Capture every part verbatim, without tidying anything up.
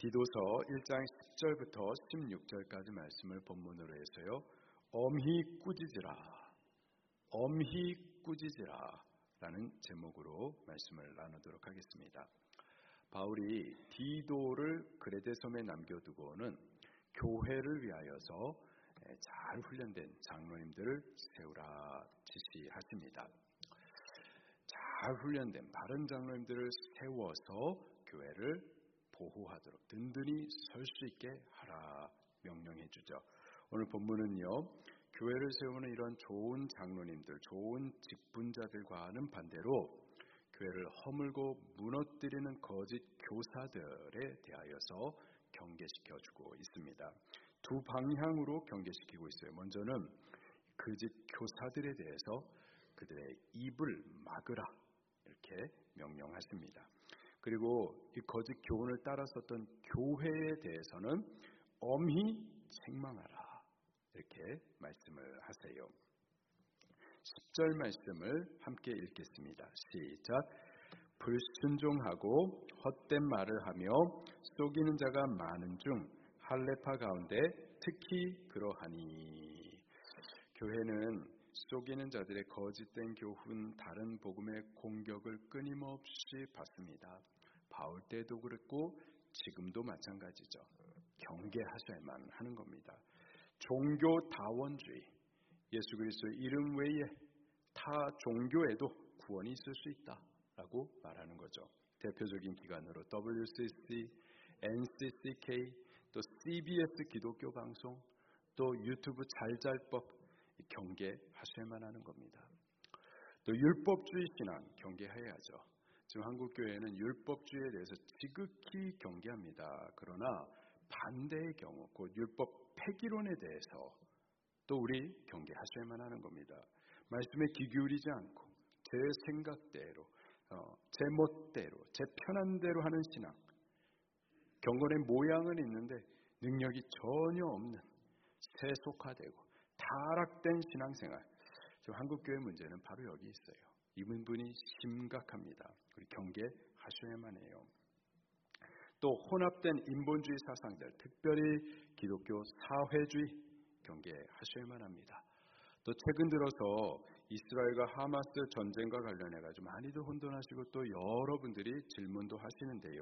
디도서 일 장 십 절부터 십육 절까지 말씀을 본문으로 해서요. 엄히 꾸짖으라, 엄히 꾸짖으라 라는 제목으로 말씀을 나누도록 하겠습니다. 바울이 디도를 그레데 섬에 남겨두고는 교회를 위하여서 잘 훈련된 장로님들을 세우라 지시하십니다. 잘 훈련된 바른 장로님들을 세워서 교회를 보호하도록 든든히 설 수 있게 하라 명령해 주죠. 오늘 본문은요, 교회를 세우는 이런 좋은 장로님들, 좋은 직분자들과는 반대로 교회를 허물고 무너뜨리는 거짓 교사들에 대하여서 경계시켜주고 있습니다. 두 방향으로 경계시키고 있어요. 먼저는 거짓 교사들에 대해서 그들의 입을 막으라 이렇게 명령하십니다. 그리고 이 거짓 교훈을 따랐었던 교회에 대해서는 엄히 책망하라 이렇게 말씀을 하세요. 십 절 말씀을 함께 읽겠습니다. 시작. 불순종하고 헛된 말을 하며 속이는 자가 많은 중 할례파 가운데 특히 그러하니. 교회는 속이는 자들의 거짓된 교훈, 다른 복음의 공격을 끊임없이 받습니다. 바울 때도 그랬고 지금도 마찬가지죠. 경계하셔야만 하는 겁니다. 종교 다원주의, 예수 그리스도의 이름 외에 타 종교에도 구원이 있을 수 있다라고 말하는 거죠. 대표적인 기관으로 더블유 씨 씨, 엔 씨 씨 케이, 또 씨 비 에스 기독교 방송, 또 유튜브 잘잘법 경계하셔야만 하는 겁니다. 또 율법주의 신앙 경계해야죠. 지금 한국 교회는 율법주의에 대해서 지극히 경계합니다. 그러나 반대의 경우, 곧 율법 폐기론에 대해서 또 우리 경계하셔야만 하는 겁니다. 말씀에 귀 기울이지 않고 제 생각대로, 어, 제 멋대로, 제 편한 대로 하는 신앙, 경건의 모양은 있는데 능력이 전혀 없는 세속화되고 타락된 신앙생활. 지금 한국교회 문제는 바로 여기 있어요. 이 부분이 심각합니다. 우리 경계하셔야만 해요. 또 혼합된 인본주의 사상들, 특별히 기독교 사회주의 경계하셔야만 합니다. 또 최근 들어서 이스라엘과 하마스 전쟁과 관련해가지고 많이들 혼돈하시고 또 여러분들이 질문도 하시는데요.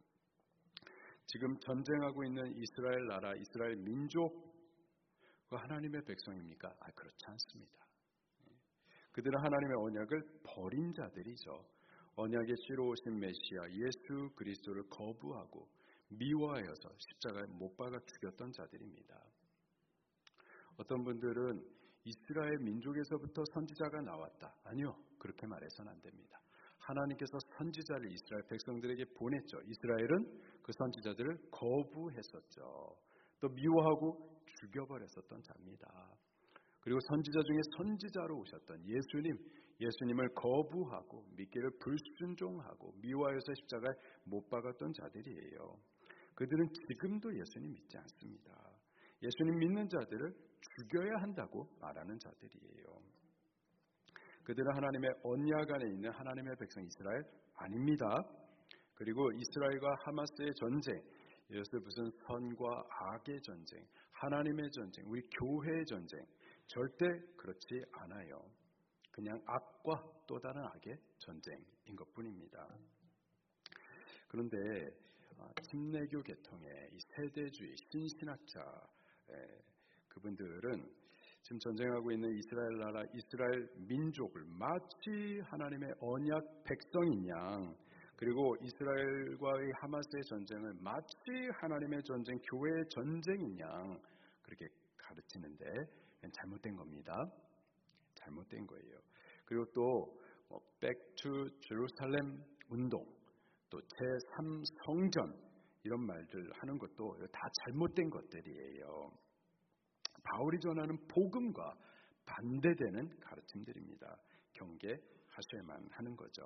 지금 전쟁하고 있는 이스라엘 나라, 이스라엘 민족 하나님의 백성입니까? 아, 그렇지 않습니다. 그들은 하나님의 언약을 버린 자들이죠. 언약의 씨로 오신 메시아 예수 그리스도를 거부하고 미워하여서 십자가에 못 박아 죽였던 자들입니다. 어떤 분들은 이스라엘 민족에서부터 선지자가 나왔다. 아니요, 그렇게 말해서는 안 됩니다. 하나님께서 선지자를 이스라엘 백성들에게 보냈죠. 이스라엘은 그 선지자들을 거부했었죠. 또 미워하고 죽여버렸었던 자입니다. 그리고 선지자 중에 선지자로 오셨던 예수님, 예수님을 거부하고 믿기를 불순종하고 미워하여서 십자가에 못 박았던 자들이에요. 그들은 지금도 예수님 믿지 않습니다. 예수님 믿는 자들을 죽여야 한다고 말하는 자들이에요. 그들은 하나님의 언약 안에 있는 하나님의 백성 이스라엘 아닙니다. 그리고 이스라엘과 하마스의 전쟁, 이것을 무슨 선과 악의 전쟁, 하나님의 전쟁, 우리 교회의 전쟁, 절대 그렇지 않아요. 그냥 악과 또 다른 악의 전쟁인 것뿐입니다. 그런데 침례교 계통의 이 세대주의 신신학자 그분들은 지금 전쟁하고 있는 이스라엘 나라, 이스라엘 민족을 마치 하나님의 언약 백성인 양, 그리고 이스라엘과의 하마스의 전쟁을 마치 하나님의 전쟁, 교회의 전쟁인 양 그렇게 가르치는데 잘못된 겁니다. 잘못된 거예요. 그리고 또 뭐 Back to Jerusalem 운동, 또 제삼 성전 이런 말들 하는 것도 다 잘못된 것들이에요. 바울이 전하는 복음과 반대되는 가르침들입니다. 경계하셔야만 하는 거죠.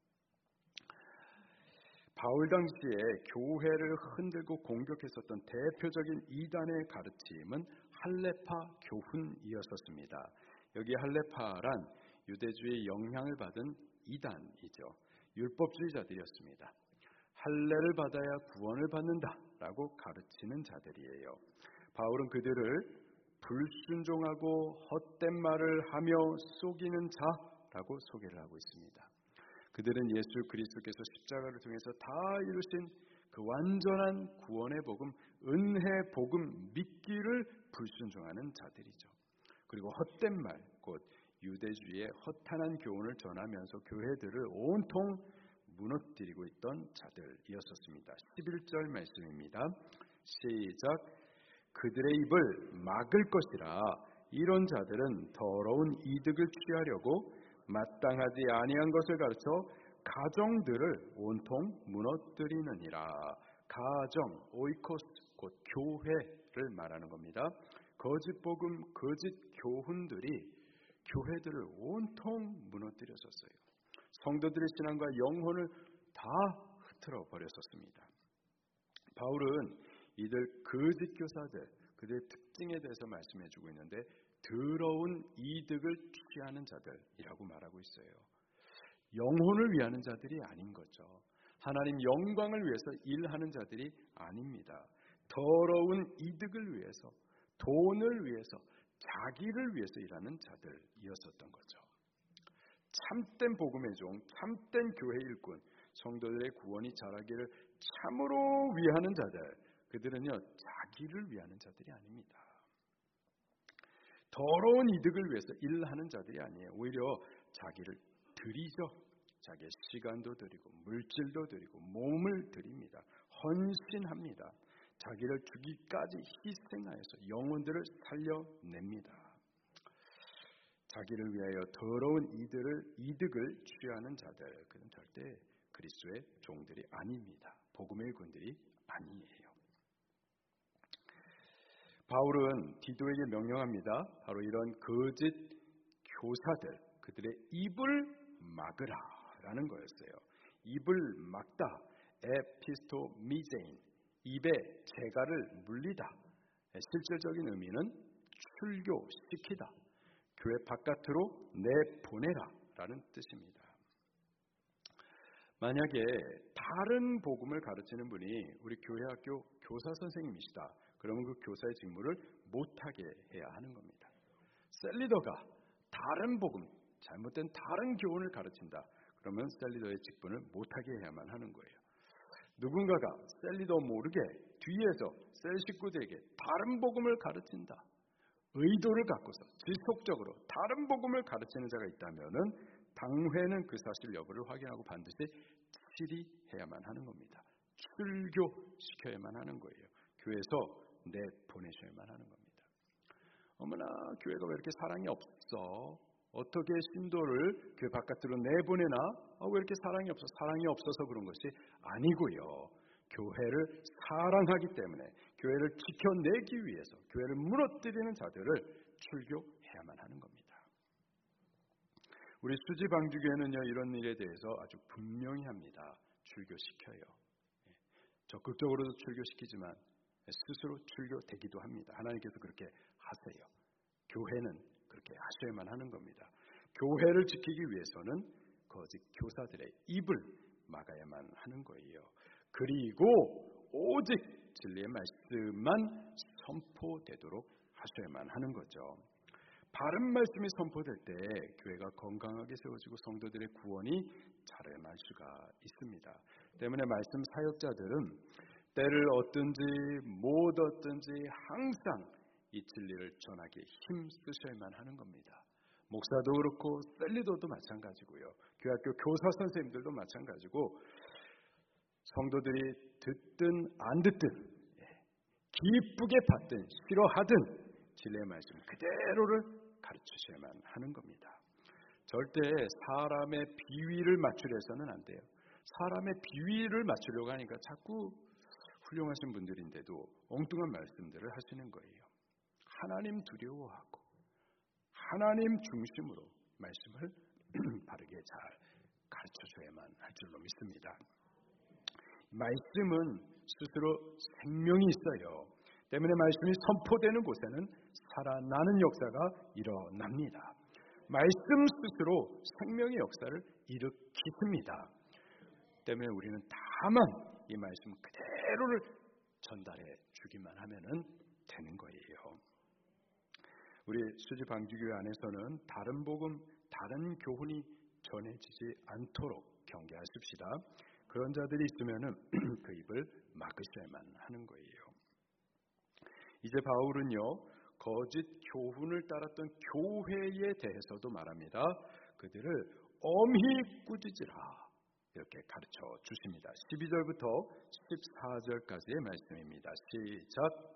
바울 당시에 교회를 흔들고 공격했었던 대표적인 이단의 가르침은 할례파 교훈이었었습니다. 여기 할례파란 유대주의 영향을 받은 이단이죠. 율법주의자들이었습니다. 할례를 받아야 구원을 받는다라고 가르치는 자들이에요. 바울은 그들을 불순종하고 헛된 말을 하며 속이는 자라고 소개를 하고 있습니다. 그들은 예수 그리스도께서 십자가를 통해서 다 이루신 그 완전한 구원의 복음, 은혜 복음 믿기를 불순종하는 자들이죠. 그리고 헛된 말, 곧 유대주의의 허탄한 교훈을 전하면서 교회들을 온통 무너뜨리고 있던 자들이었습니다. 십일 절 말씀입니다. 시작. 그들의 입을 막을 것이라. 이런 자들은 더러운 이득을 취하려고 마땅하지 아니한 것을 가르쳐 가정들을 온통 무너뜨리느니라. 가정, 오이코스, 곧 교회를 말하는 겁니다. 거짓 복음, 거짓 교훈들이 교회들을 온통 무너뜨렸었어요. 성도들의 신앙과 영혼을 다 흐트러 버렸었습니다. 바울은 이들 거짓 교사들, 그들의 특징에 대해서 말씀해주고 있는데 더러운 이득을 취하는 자들이라고 말하고 있어요. 영혼을 위하는 자들이 아닌 거죠. 하나님 영광을 위해서 일하는 자들이 아닙니다. 더러운 이득을 위해서, 돈을 위해서, 자기를 위해서 일하는 자들이었었던 거죠. 참된 복음의 종, 참된 교회 일꾼, 성도들의 구원이 자라기를 참으로 위하는 자들, 그들은요 자기를 위하는 자들이 아닙니다. 더러운 이득을 위해서 일하는 자들이 아니에요. 오히려 자기를 드리죠. 자기의 시간도 드리고 물질도 드리고 몸을 드립니다. 헌신합니다. 자기를 주기까지 희생하여서 영혼들을 살려냅니다. 자기를 위하여 더러운 이득을, 이득을 취하는 자들, 그는 절대 그리스도의 종들이 아닙니다. 복음의 일꾼들이 아니에요. 바울은 디도에게 명령합니다. 바로 이런 거짓 교사들, 그들의 입을 막으라라는 거였어요. 입을 막다, 에피스토미제인, 입에 재갈을 물리다. 실질적인 의미는 출교시키다, 교회 바깥으로 내보내라 라는 뜻입니다. 만약에 다른 복음을 가르치는 분이 우리 교회 학교 교사 선생님이시다. 그러면 그 교사의 직무를 못하게 해야 하는 겁니다. 셀리더가 다른 복음, 잘못된 다른 교훈을 가르친다. 그러면 셀리더의 직분을 못하게 해야만 하는 거예요. 누군가가 셀리더 모르게 뒤에서 셀 식구들에게 다른 복음을 가르친다. 의도를 갖고서 지속적으로 다른 복음을 가르치는 자가 있다면은 당회는 그 사실 여부를 확인하고 반드시 질의해야만 하는 겁니다. 출교시켜야만 하는 거예요. 교회에서 내보내셔야만 하는 겁니다. 어머나 교회가 왜 이렇게 사랑이 없어? 어떻게 신도를 교회 바깥으로 내보내나? 아, 왜 이렇게 사랑이 없어? 사랑이 없어서 그런 것이 아니고요. 교회를 사랑하기 때문에 교회를 지켜내기 위해서 교회를 무너뜨리는 자들을 출교해야만 하는 겁니다. 우리 수지방주교회는요 이런 일에 대해서 아주 분명히 합니다. 출교시켜요. 적극적으로도 출교시키지만 스스로 출교되기도 합니다. 하나님께서 그렇게 하세요. 교회는 그렇게 하셔야만 하는 겁니다. 교회를 지키기 위해서는 거짓 교사들의 입을 막아야만 하는 거예요. 그리고 오직 진리의 말씀만 선포되도록 하셔야만 하는 거죠. 바른 말씀이 선포될 때 교회가 건강하게 세워지고 성도들의 구원이 자라날 수가 있습니다. 때문에 말씀 사역자들은 때를 얻든지 못 얻든지 항상 이 진리를 전하기에 힘쓰셔야만 하는 겁니다. 목사도 그렇고 셀리더도 마찬가지고요. 교회학교 교사 선생님들도 마찬가지고 성도들이 듣든 안 듣든 기쁘게 받든 싫어하든 진리의 말씀 그대로를 가르치셔야만 하는 겁니다. 절대 사람의 비위를 맞추려서는 안 돼요. 사람의 비위를 맞추려고 하니까 자꾸 훌륭하신 분들인데도 엉뚱한 말씀들을 하시는 거예요. 하나님 두려워하고 하나님 중심으로 말씀을 바르게 잘 가르쳐줘야만 할 줄로 믿습니다. 말씀은 스스로 생명이 있어요. 때문에 말씀이 선포되는 곳에는 살아나는 역사가 일어납니다. 말씀 스스로 생명의 역사를 일으키십니다. 때문에 우리는 다만 이 말씀 그대로를 전달해 주기만 하면은 되는 거예요. 우리 수지 방주교회 안에서는 다른 복음, 다른 교훈이 전해지지 않도록 경계하십시다. 그런 자들이 있으면은 그 입을 막으셔야만 하는 거예요. 이제 바울은요, 거짓 교훈을 따랐던 교회에 대해서도 말합니다. 그들을 엄히 꾸짖으라 이렇게 가르쳐 주십니다. 십이 절부터 십사 절까지의 말씀입니다. 시작.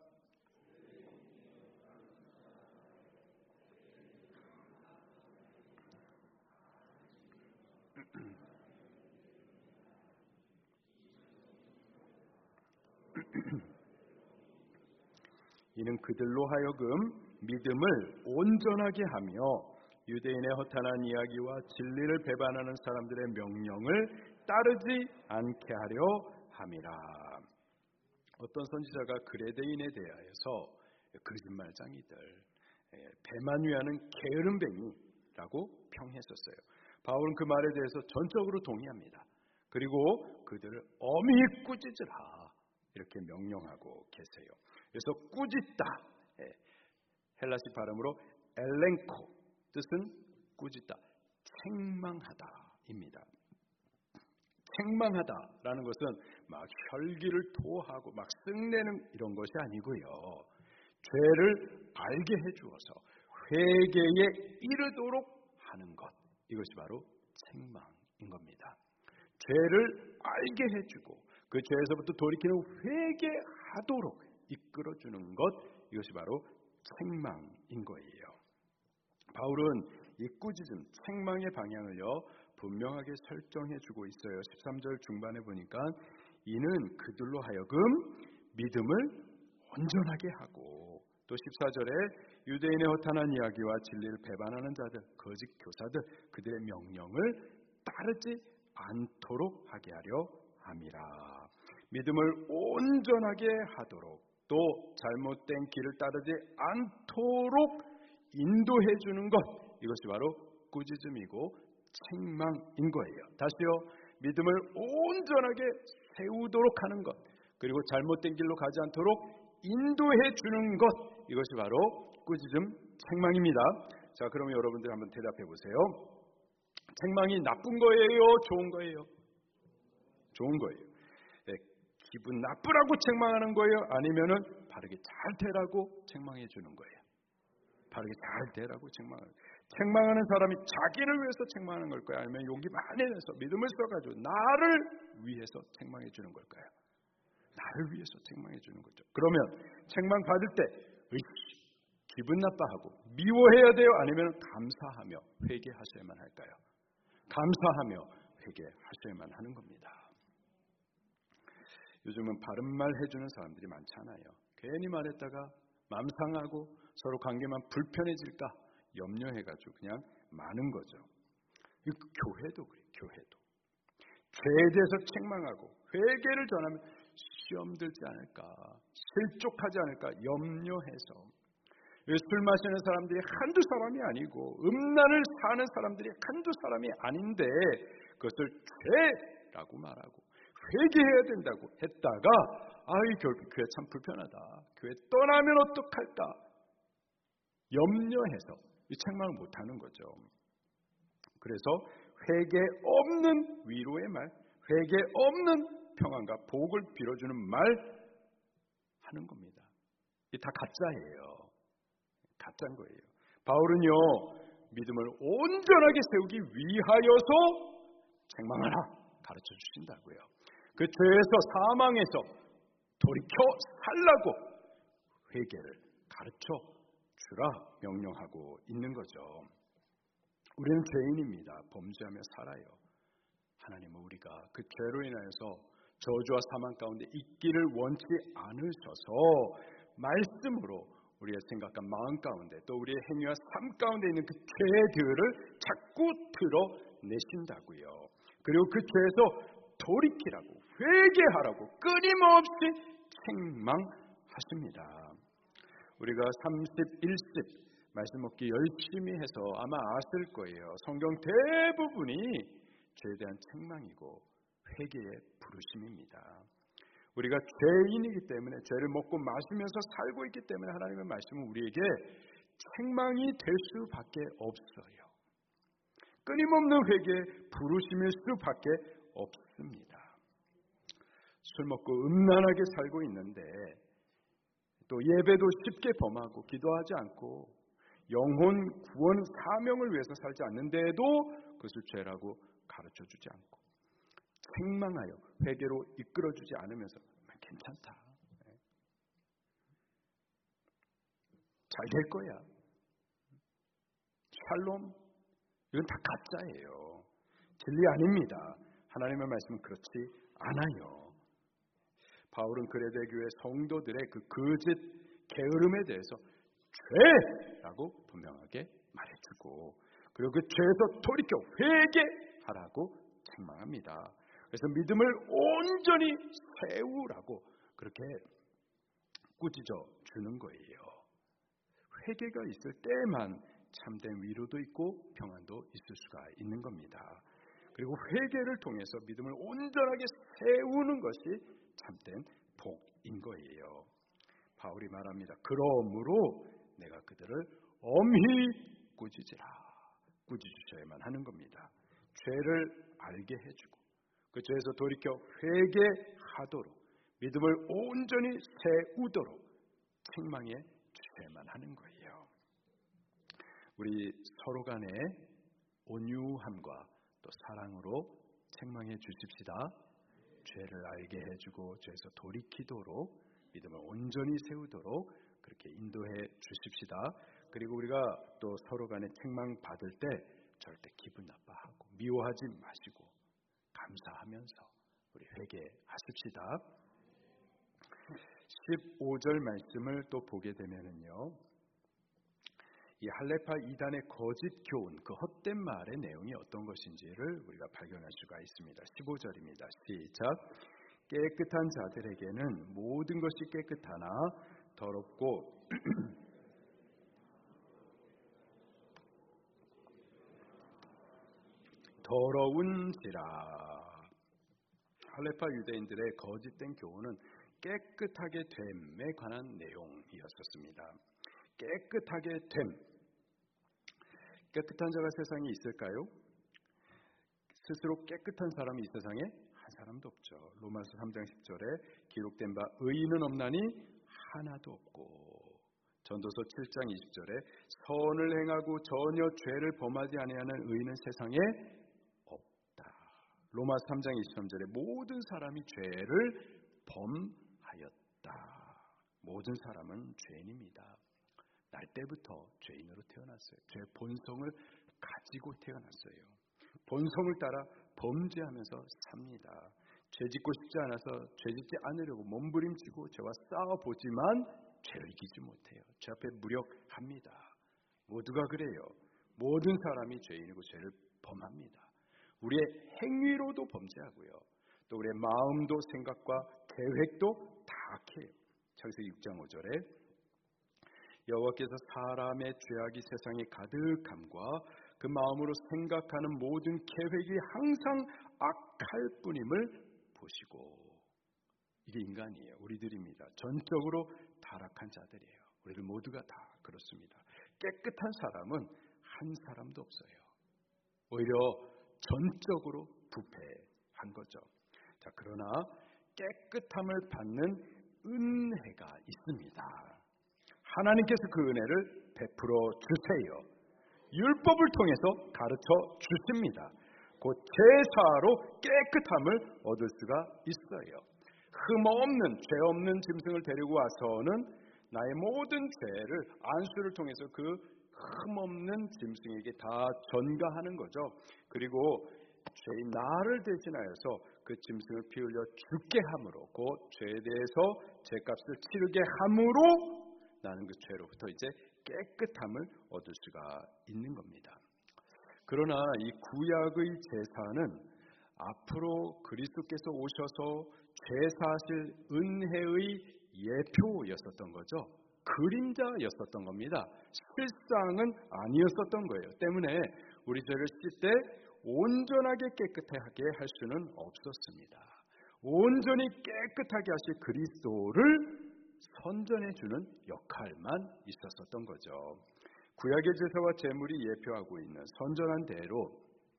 이는 그들로 하여금 믿음을 온전하게 하며 유대인의 허탄한 이야기와 진리를 배반하는 사람들의 명령을 따르지 않게 하려 함이라. 어떤 선지자가 그레데인에 대하여서 거짓말장이들, 배만 위하는 게으름뱅이라고 평했었어요. 바울은 그 말에 대해서 전적으로 동의합니다. 그리고 그들을 엄히 꾸짖으라 이렇게 명령하고 계세요. 그래서 꾸짖다, 헬라식 발음으로 엘렌코, 뜻은 꾸짖다, 책망하다입니다. 책망하다라는 것은 막 혈기를 토하고 막 쓱내는 이런 것이 아니고요. 죄를 알게 해주어서 회개에 이르도록 하는 것, 이것이 바로 책망인 겁니다. 죄를 알게 해주고 그 죄에서부터 돌이키는 회개하도록 이끌어주는 것, 이것이 바로 책망인 거예요. 바울은 이 꾸짖음, 책망의 방향을요 분명하게 설정해주고 있어요. 십삼 절 중반에 보니까 이는 그들로 하여금 믿음을 온전하게 하고, 또 십사 절에 유대인의 허탄한 이야기와 진리를 배반하는 자들, 거짓 교사들, 그들의 명령을 따르지 않도록 하게 하려 함이라. 믿음을 온전하게 하도록, 또 잘못된 길을 따르지 않도록 인도해 주는 것, 이것이 바로 꾸짖음이고 책망인 거예요. 다시요, 믿음을 온전하게 세우도록 하는 것, 그리고 잘못된 길로 가지 않도록 인도해 주는 것, 이것이 바로 꾸짖음, 책망입니다. 자, 그러면 여러분들 한번 대답해 보세요. 책망이 나쁜 거예요? 좋은 거예요? 좋은 거예요. 네, 기분 나쁘라고 책망하는 거예요? 아니면은 바르게 잘 되라고 책망해 주는 거예요? 바르게 잘 되라고 책망하는 거예요. 책망하는 사람이 자기를 위해서 책망하는 걸까요? 아니면 용기 많이 내서 믿음을 써가지고 나를 위해서 책망해 주는 걸까요? 나를 위해서 책망해 주는 거죠. 그러면 책망 받을 때 으이씨, 기분 나빠하고 미워해야 돼요? 아니면 감사하며 회개하셔야만 할까요? 감사하며 회개하셔야만 하는 겁니다. 요즘은 바른 말 해주는 사람들이 많잖아요. 괜히 말했다가 마음 상하고 서로 관계만 불편해질까 염려해가지고 그냥 많은 거죠. 교회도 그래요. 교회도 죄에 대해서 책망하고 회개를 전하면 시험 들지 않을까, 실족하지 않을까 염려해서, 술 마시는 사람들이 한두 사람이 아니고 음란을 사는 사람들이 한두 사람이 아닌데 그것을 죄라고 말하고 회개해야 된다고 했다가 아이 결국 교회 참 불편하다, 교회 떠나면 어떡할까 염려해서 이 책망을 못하는 거죠. 그래서 회개 없는 위로의 말, 회개 없는 평안과 복을 빌어주는 말 하는 겁니다. 이 다 가짜예요. 가짜인 거예요. 바울은요, 믿음을 온전하게 세우기 위하여서 책망하라 가르쳐 주신다고요. 그 죄에서 사망에서 돌이켜 살라고 회개를 가르쳐 주라 명령하고 있는 거죠. 우리는 죄인입니다. 범죄하며 살아요. 하나님은 우리가 그 죄로 인하여서 저주와 사망 가운데 있기를 원치 않으셔서 말씀으로 우리의 생각과 마음 가운데 또 우리의 행위와 삶 가운데 있는 그 죄들을 자꾸 드러내신다고요. 그리고 그 죄에서 돌이키라고 회개하라고 끊임없이 책망하십니다. 우리가 삼십일 십 말씀 먹기 열심히 해서 아마 아실 거예요. 성경 대부분이 죄에 대한 책망이고 회개의 부르심입니다. 우리가 죄인이기 때문에 죄를 먹고 마시면서 살고 있기 때문에 하나님의 말씀은 우리에게 책망이 될 수밖에 없어요. 끊임없는 회개의 부르심일 수밖에 없습니다. 술 먹고 음란하게 살고 있는데 또 예배도 쉽게 범하고 기도하지 않고 영혼 구원 사명을 위해서 살지 않는데도 그것을 죄라고 가르쳐주지 않고 책망하여 회개로 이끌어주지 않으면서 괜찮다, 잘 될 거야, 샬롬, 이건 다 가짜예요. 진리 아닙니다. 하나님의 말씀은 그렇지 않아요. 바울은 그레데 교회 성도들의 그 거짓 게으름에 대해서 죄라고 분명하게 말해주고, 그리고 그 죄에서 돌이켜 회개하라고 책망합니다. 그래서 믿음을 온전히 세우라고 그렇게 꾸짖어 주는 거예요. 회개가 있을 때만 참된 위로도 있고 평안도 있을 수가 있는 겁니다. 그리고 회개를 통해서 믿음을 온전하게 세우는 것이 참된 복인 거예요. 바울이 말합니다. 그러므로 내가 그들을 엄히 꾸짖으라. 꾸짖으셔야만 하는 겁니다. 죄를 알게 해주고 그 죄에서 돌이켜 회개하도록 믿음을 온전히 세우도록 책망해 주셔야만 하는 거예요. 우리 서로 간의 온유함과 또 사랑으로 책망해 주십시다. 죄를 알게 해주고 죄에서 돌이키도록 믿음을 온전히 세우도록 그렇게 인도해 주십시다. 그리고 우리가 또 서로 간에 책망 받을 때 절대 기분 나빠하고 미워하지 마시고 감사하면서 우리 회개하십시다. 십오 절 말씀을 또 보게 되면은요, 이 할레파 이단의 거짓 교훈, 그 헛된 말의 내용이 어떤 것인지를 우리가 발견할 수가 있습니다. 십오 절입니다. 시작. 깨끗한 자들에게는 모든 것이 깨끗하나 더럽고 더러운지라. 할레파 유대인들의 거짓된 교훈은 깨끗하게 됨에 관한 내용이었습니다. 깨끗하게 됨. 깨끗한 자가 세상에 있을까요? 스스로 깨끗한 사람이 이 세상에 한 사람도 없죠. 로마서 삼 장 십 절에 기록된 바 의인은 없나니 하나도 없고, 전도서 칠 장 이십 절에 선을 행하고 전혀 죄를 범하지 아니하는 의인은 세상에 없다. 로마서 삼 장 이십삼 절에 모든 사람이 죄를 범하였다. 모든 사람은 죄인입니다. 날 때부터 죄인으로 태어났어요. 죄의 본성을 가지고 태어났어요. 본성을 따라 범죄하면서 삽니다. 죄짓고 싶지 않아서 죄짓지 않으려고 몸부림치고 죄와 싸워보지만 죄를 이기지 못해요. 죄 앞에 무력합니다. 모두가 그래요. 모든 사람이 죄인이고 죄를 범합니다. 우리의 행위로도 범죄하고요. 또 우리의 마음도 생각과 계획도 다 악해요. 창세기 육 장 오 절에 여호와께서 사람의 죄악이 세상에 가득함과 그 마음으로 생각하는 모든 계획이 항상 악할 뿐임을 보시고. 이게 인간이에요. 우리들입니다. 전적으로 타락한 자들이에요. 우리들 모두가 다 그렇습니다. 깨끗한 사람은 한 사람도 없어요. 오히려 전적으로 부패한 거죠. 자, 그러나 깨끗함을 받는 은혜가 있습니다. 하나님께서 그 은혜를 베풀어 주세요. 율법을 통해서 가르쳐 주십니다. 곧 제사로 깨끗함을 얻을 수가 있어요. 흠 없는, 죄 없는 짐승을 데리고 와서는 나의 모든 죄를 안수를 통해서 그 흠 없는 짐승에게 다 전가하는 거죠. 그리고 죄인 나를 대신하여서 그 짐승을 피 흘려 죽게 함으로, 곧 죄에 대해서 죄값을 치르게 함으로 나는 그 죄로부터 이제 깨끗함을 얻을 수가 있는 겁니다. 그러나 이 구약의 제사는 앞으로 그리스도께서 오셔서 죄사실 은혜의 예표였었던 거죠. 그림자였었던 겁니다. 실상은 아니었었던 거예요. 때문에 우리 죄를 씻을 때 온전하게 깨끗하게 할 수는 없었습니다. 온전히 깨끗하게 하실 그리스도를 선전해주는 역할만 있었었던 거죠. 구약의 제사와 제물이 예표하고 있는 선전한 대로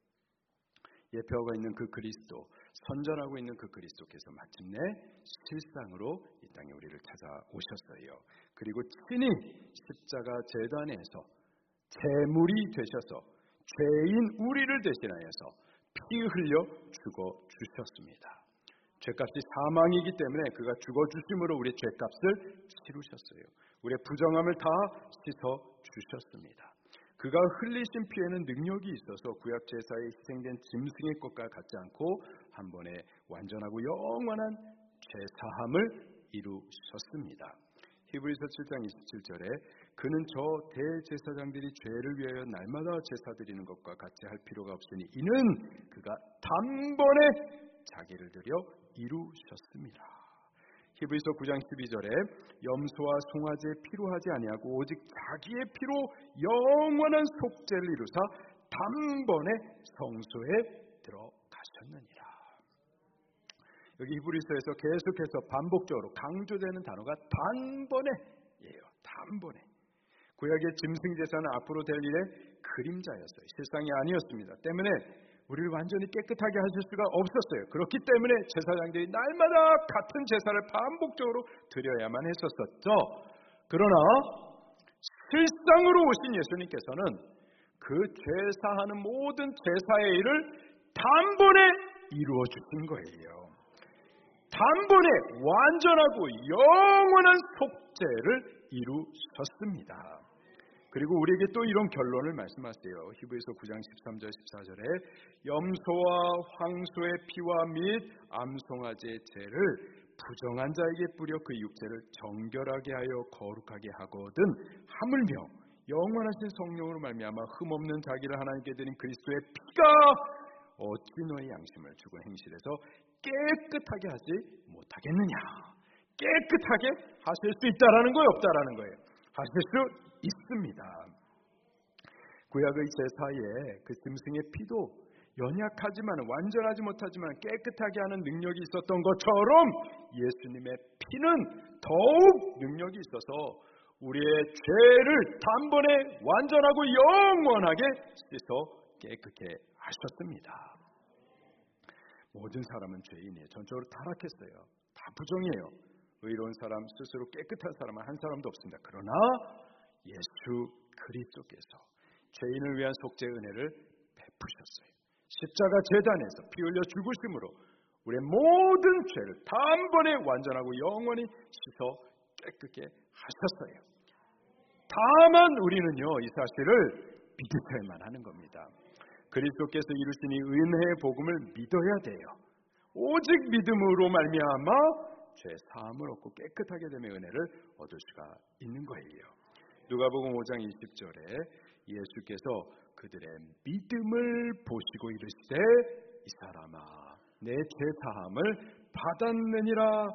예표하고 있는 그 그리스도, 선전하고 있는 그 그리스도께서 마침내 실상으로 이 땅에 우리를 찾아오셨어요. 그리고 친히 십자가 제단에서 제물이 되셔서 죄인 우리를 대신하여서 피 흘려 죽어 주셨습니다. 죄값이 사망이기 때문에 그가 죽어 주심으로 우리의 죄값을 치르셨어요. 우리의 부정함을 다 씻어 주셨습니다. 그가 흘리신 피에는 능력이 있어서 구약 제사에 희생된 짐승의 것과 같지 않고 한 번에 완전하고 영원한 죄 사함을 이루셨습니다. 히브리서 칠 장 이십칠 절에 그는 저 대제사장들이 죄를 위하여 날마다 제사 드리는 것과 같이 할 필요가 없으니 이는 그가 단번에 자기를 드려 이루셨습니다. 히브리서 구 장 십이 절에 염소와 송아지의 피로 하지 아니하고 오직 자기의 피로 영원한 속죄를 이루사 단번에 성소에 들어가셨느니라. 여기 히브리서에서 계속해서 반복적으로 강조되는 단어가 단번에예요. 단번에. 구약의 짐승 제사는 앞으로 될 일의 그림자였어요. 실상이 아니었습니다. 때문에 우리를 완전히 깨끗하게 하실 수가 없었어요. 그렇기 때문에 제사장들이 날마다 같은 제사를 반복적으로 드려야만 했었었죠. 그러나 실상으로 오신 예수님께서는 그 제사하는 모든 제사의 일을 단번에 이루어 주신 거예요. 단번에 완전하고 영원한 속죄를 이루셨습니다. 그리고 우리에게 또 이런 결론을 말씀하세요. 히브리서 구 장 십삼 절 십사 절에 염소와 황소의 피와 및 암송아지의 죄를 부정한 자에게 뿌려 그 육체를 정결하게 하여 거룩하게 하거든 하물며 영원하신 성령으로 말미암아 흠없는 자기를 하나님께 드린 그리스도의 피가 어찌 너의 양심을 주고 행실해서 깨끗하게 하지 못하겠느냐. 깨끗하게 하실 수 있다라는 거예요, 없다라는 거예요. 하실 수 있습니다. 구약의 제사에 그 짐승의 피도 연약하지만 완전하지 못하지만 깨끗하게 하는 능력이 있었던 것처럼 예수님의 피는 더욱 능력이 있어서 우리의 죄를 단번에 완전하고 영원하게 씻어 깨끗게 하셨습니다. 모든 사람은 죄인이에요. 전적으로 타락했어요. 다 부정이에요. 의로운 사람, 스스로 깨끗한 사람은 한 사람도 없습니다. 그러나 예수 그리스도께서 죄인을 위한 속죄 은혜를 베푸셨어요. 십자가 제단에서 피 흘려 죽으심으로 우리의 모든 죄를 단번에 완전하고 영원히 씻어 깨끗게 하셨어요. 다만 우리는요, 이 사실을 믿어야만 하는 겁니다. 그리스도께서 이루신 이 은혜의 복음을 믿어야 돼요. 오직 믿음으로 말미암아 죄 사함을 얻고 깨끗하게 됨의 은혜를 얻을 수가 있는 거예요. 누가복음 오 장 이십 절에 예수께서 그들의 믿음을 보시고 이르시되 이 사람아 내 죄 사함을 받았느니라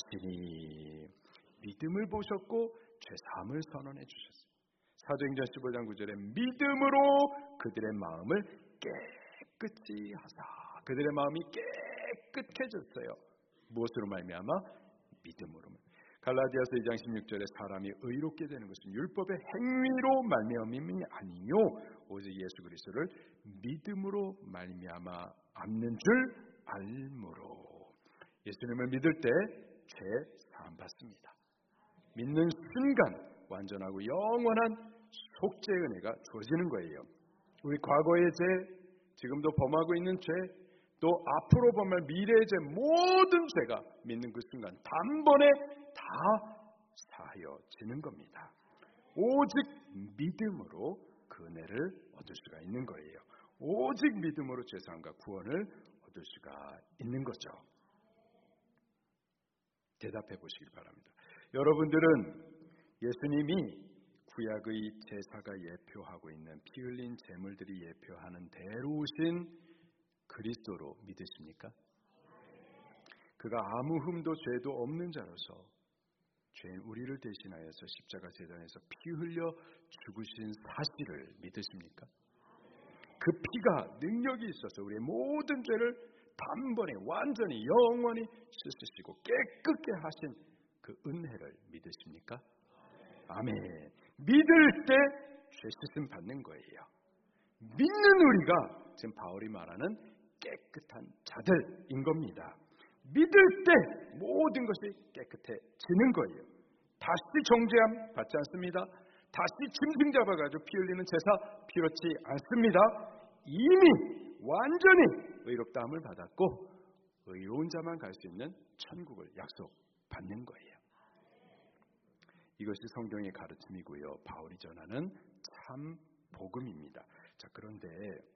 하시니 믿음을 보셨고 죄 사함을 선언해 주셨어요. 사도행전 십오 장 구 절에 믿음으로 그들의 마음을 깨끗이 하사 그들의 마음이 깨끗해졌어요. 무엇으로 말미암아? 믿음으로. 갈라디아서 이 장 십육 절에 사람이 의롭게 되는 것은 율법의 행위로 말미암음이 아니요 오직 예수 그리스도를 믿음으로 말미암아 않는 줄 알므로. 예수님을 믿을 때 죄 사함 받습니다. 믿는 순간 완전하고 영원한 속죄 은혜가 주어지는 거예요. 우리 과거의 죄, 지금도 범하고 있는 죄, 또 앞으로 범할 미래의 죄 모든 죄가 믿는 그 순간 단번에 다 사하여지는 겁니다. 오직 믿음으로 그 은혜를 얻을 수가 있는 거예요. 오직 믿음으로 죄사함과 구원을 얻을 수가 있는 거죠. 대답해 보시길 바랍니다. 여러분들은 예수님이 구약의 제사가 예표하고 있는 피 흘린 제물들이 예표하는 대로 오신 그리스도로 믿으십니까? 그가 아무 흠도 죄도 없는 자로서 죄인 우리를 대신하여서 십자가 제단에서 피 흘려 죽으신 사실을 믿으십니까? 그 피가 능력이 있어서 우리의 모든 죄를 단번에 완전히 영원히 씻으시고 깨끗게 하신 그 은혜를 믿으십니까? 아멘. 믿을 때 죄 씻음 받는 거예요. 믿는 우리가 지금 바울이 말하는 깨끗한 자들인 겁니다. 믿을 때 모든 것이 깨끗해지는 거예요. 다시 정죄함 받지 않습니다. 다시 짐승 잡아가지고 피 흘리는 제사 필요치 않습니다. 이미 완전히 의롭다함을 받았고 의로운 자만 갈 수 있는 천국을 약속받는 거예요. 이것이 성경의 가르침이고요. 바울이 전하는 참 복음입니다. 자, 그런데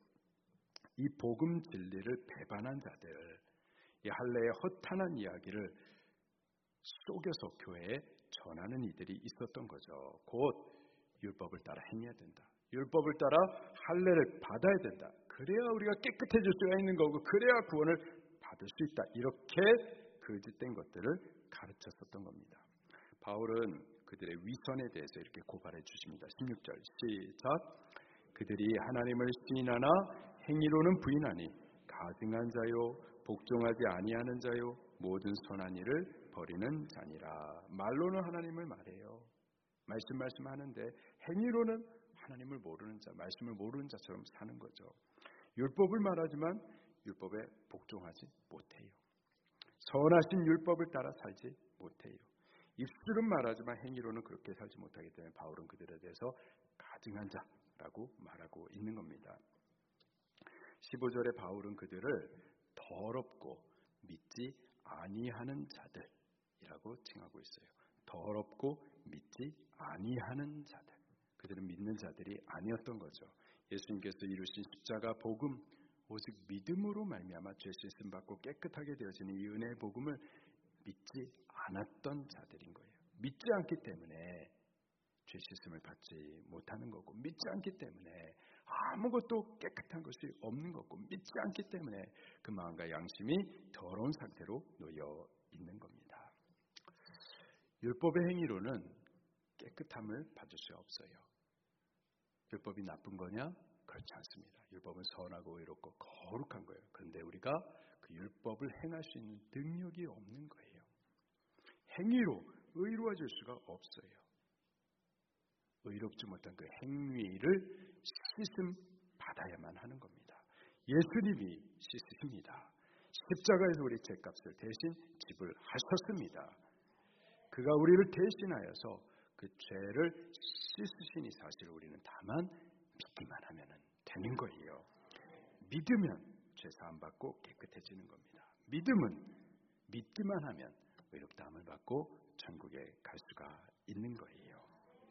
이 복음 진리를 배반한 자들, 이 할례의 허탄한 이야기를 속여서 교회에 전하는 이들이 있었던 거죠. 곧 율법을 따라 행해야 된다. 율법을 따라 할례를 받아야 된다. 그래야 우리가 깨끗해질 수가 있는 거고 그래야 구원을 받을 수 있다. 이렇게 거짓된 것들을 가르쳤었던 겁니다. 바울은 그들의 위선에 대해서 이렇게 고발해 주십니다. 십육 절 시작. 그들이 하나님을 시인하나 행위로는 부인하니 가증한 자요 복종하지 아니하는 자요 모든 선한 일을 버리는 자니라. 말로는 하나님을 말해요. 말씀 말씀하는데 행위로는 하나님을 모르는 자, 말씀을 모르는 자처럼 사는 거죠. 율법을 말하지만 율법에 복종하지 못해요. 선하신 율법을 따라 살지 못해요. 입술은 말하지만 행위로는 그렇게 살지 못하기 때문에 바울은 그들에 대해서 가증한 자라고 말하고 있는 겁니다. 십오 절에 바울은 그들을 더럽고 믿지 아니하는 자들이라고 칭하고 있어요. 더럽고 믿지 아니하는 자들. 그들은 믿는 자들이 아니었던 거죠. 예수님께서 이루신 십자가 복음, 오직 믿음으로 말미암아 죄 씻음 받고 깨끗하게 되어지는 이 은혜의 복음을 믿지 않았던 자들인 거예요. 믿지 않기 때문에 죄 씻음을 받지 못하는 거고, 믿지 않기 때문에 아무것도 깨끗한 것이 없는 거고, 믿지 않기 때문에 그 마음과 양심이 더러운 상태로 놓여 있는 겁니다. 율법의 행위로는 깨끗함을 받을 수 없어요. 율법이 나쁜 거냐? 그렇지 않습니다. 율법은 선하고 의롭고 거룩한 거예요. 그런데 우리가 그 율법을 행할 수 있는 능력이 없는 거예요. 행위로 의로워질 수가 없어요. 의롭지 못한 그 행위를 씻음 받아야만 하는 겁니다. 예수님이 씻으십니다. 십자가에서 우리 죄값을 대신 지불하셨습니다. 그가 우리를 대신하여서 그 죄를 씻으시니 사실 우리는 다만 믿기만 하면 되는 거예요. 믿으면 죄 사함 받고 깨끗해지는 겁니다. 믿음은 믿기만 하면 의롭다함을 받고 천국에 갈 수가 있는 거예요.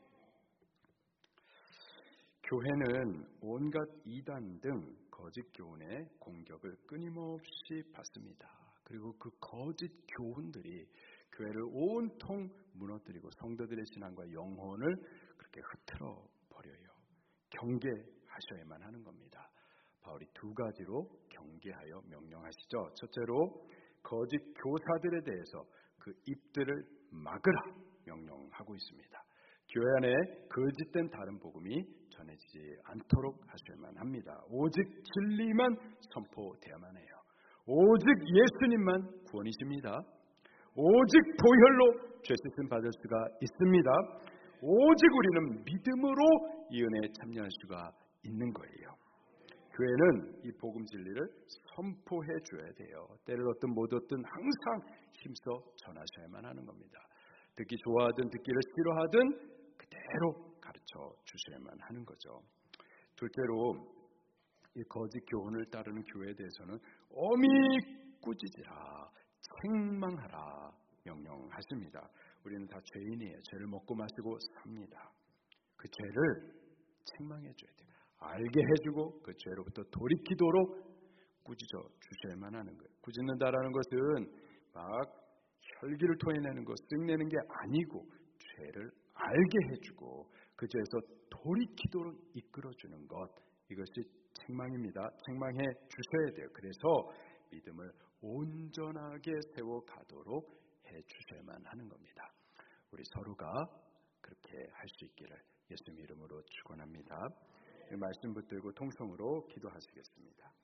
교회는 온갖 이단 등 거짓 교훈의 공격을 끊임없이 받습니다. 그리고 그 거짓 교훈들이 교회를 온통 무너뜨리고 성도들의 신앙과 영혼을 그렇게 흐트러 버려요. 경계하셔야만 하는 겁니다. 바울이 두 가지로 경계하여 명령하시죠. 첫째로 거짓 교사들에 대해서 그 입들을 막으라 명령하고 있습니다. 교회 안에 거짓된 다른 복음이 전해지지 않도록 하셔야만 합니다. 오직 진리만 선포되어야만 해요. 오직 예수님만 구원이십니다. 오직 보혈로 죄 씻음 받을 수가 있습니다. 오직 우리는 믿음으로 이 은혜에 참여할 수가 있는 거예요. 교회는 이 복음 진리를 선포해 줘야 돼요. 때를 얻든 못 얻든 항상 힘써 전하셔야만 하는 겁니다. 듣기 좋아하든 듣기를 싫어하든 그대로 가르쳐 주셔야만 하는 거죠. 둘째로 이 거짓 교훈을 따르는 교회에 대해서는 엄히 꾸짖으라, 책망하라 명령하십니다. 우리는 다 죄인이에요. 죄를 먹고 마시고 삽니다. 그 죄를 책망해 줘야 돼요. 알게 해주고 그 죄로부터 돌이키도록 꾸짖어 주셔야만 하는 거예요. 꾸짖는다라는 것은 막 혈기를 토해내는 것, 쓱내는 게 아니고 죄를 알게 해주고 그 죄에서 돌이키도록 이끌어주는 것, 이것이 책망입니다. 책망해 주셔야 돼요. 그래서 믿음을 온전하게 세워가도록 해주셔야만 하는 겁니다. 우리 서로가 그렇게 할 수 있기를 예수님 이름으로 축원합니다. 말씀 붙들고 통성으로 기도하시겠습니다.